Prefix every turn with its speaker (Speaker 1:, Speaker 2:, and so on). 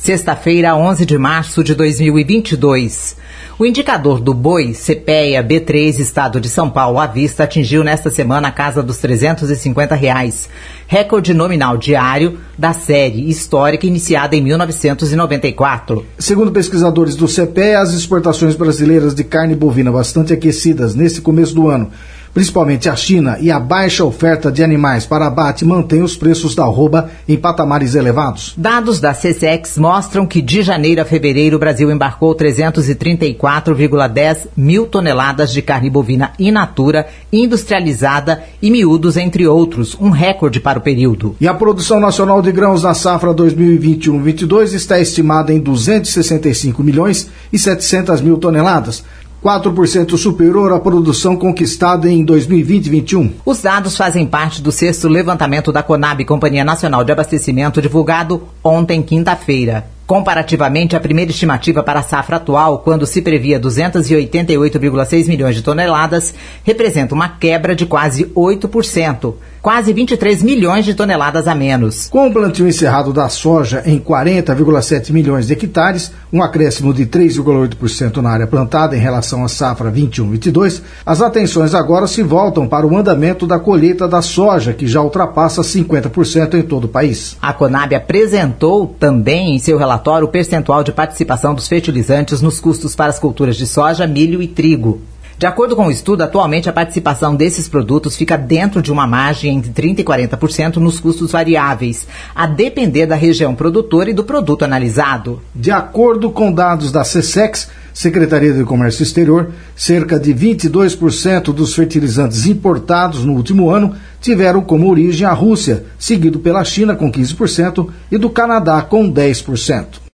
Speaker 1: Sexta-feira, 11 de março de 2022. O indicador do boi, CPEA B3, Estado de São Paulo, à vista, atingiu nesta semana a casa dos R$350, recorde nominal diário da série histórica iniciada em 1994.
Speaker 2: Segundo pesquisadores do CPEA, as exportações brasileiras de carne bovina bastante aquecidas nesse começo do ano, principalmente a China, e a baixa oferta de animais para abate mantém os preços da arroba em patamares elevados.
Speaker 1: Dados da SECEX mostram que de janeiro a fevereiro o Brasil embarcou 334,10 mil toneladas de carne bovina in natura, industrializada e miúdos, entre outros, um recorde para o período.
Speaker 2: E a produção nacional de grãos na safra 2021-22 está estimada em 265 milhões e 700 mil toneladas, 4% superior à produção conquistada em 2020-21.
Speaker 1: Os dados fazem parte do 6º levantamento da Conab, Companhia Nacional de Abastecimento, divulgado ontem, quinta-feira. Comparativamente, a primeira estimativa para a safra atual, quando se previa 288,6 milhões de toneladas, representa uma quebra de quase 8%, quase 23 milhões de toneladas a menos.
Speaker 2: Com o plantio encerrado da soja em 40,7 milhões de hectares, um acréscimo de 3,8% na área plantada em relação à safra 21-22, as atenções agora se voltam para o andamento da colheita da soja, que já ultrapassa 50% em todo o país.
Speaker 1: A Conab apresentou também em seu relatório o percentual de participação dos fertilizantes nos custos para as culturas de soja, milho e trigo. De acordo com o estudo, atualmente a participação desses produtos fica dentro de uma margem entre 30% e 40% nos custos variáveis, a depender da região produtora e do produto analisado.
Speaker 2: De acordo com dados da SECEX, Secretaria de Comércio Exterior, cerca de 22% dos fertilizantes importados no último ano tiveram como origem a Rússia, seguido pela China com 15% e do Canadá com 10%.